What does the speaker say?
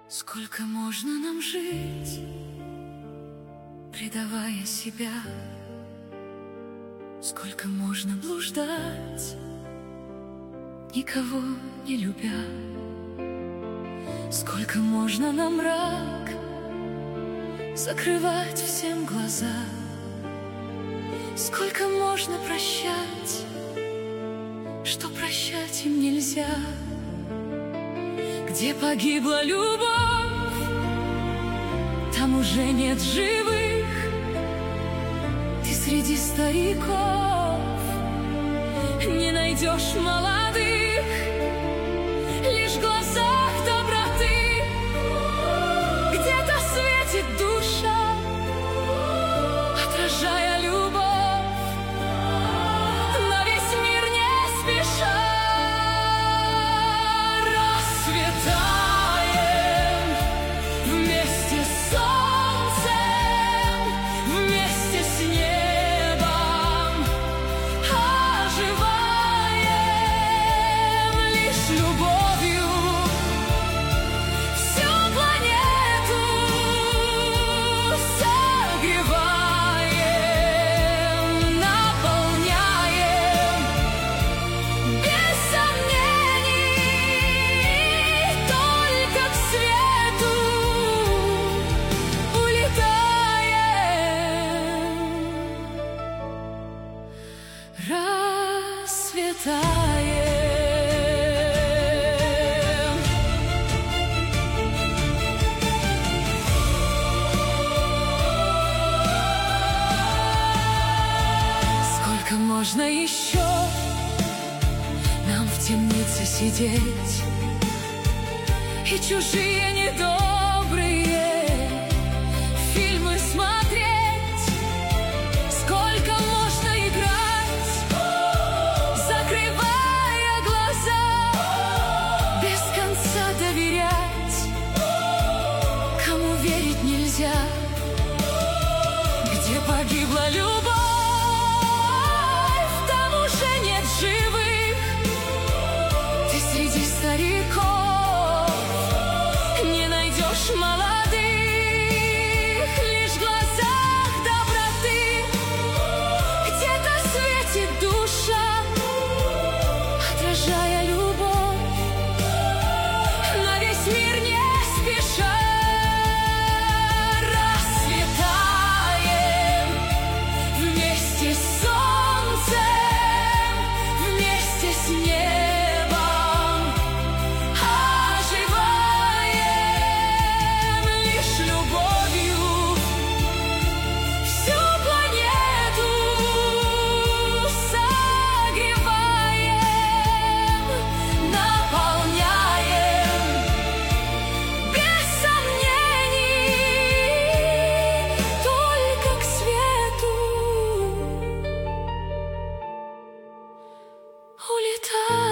Сколько можно нам жить, предавая себя? Сколько можно блуждать, никого не любя? Сколько можно на мрак закрывать всем глаза? Сколько можно прощать, что прощать им нельзя? Где погибла любовь, там уже нет живых. Ты среди стариков не найдешь молодых, лишь в глазах доброты где-то светит душа, отражая любовь на весь мир не спеша. Сколько можно еще нам в темнице сидеть и чужие недобрые фильмы смотреть? Сколько можно играть, закрывая глаза, без конца доверять, кому верить нельзя? Где погибла любовь, там уже нет живых. Ты среди стариков не найдешь молодых, лишь в глазах доброты где-то светит душа, отражая любовь на весь мир не спеша. Расцветаем вместе с солнцем, вместе с небом, оживаем лишь любовью всю планету, согреваем, наполняем без сомнений только к свету улетаем.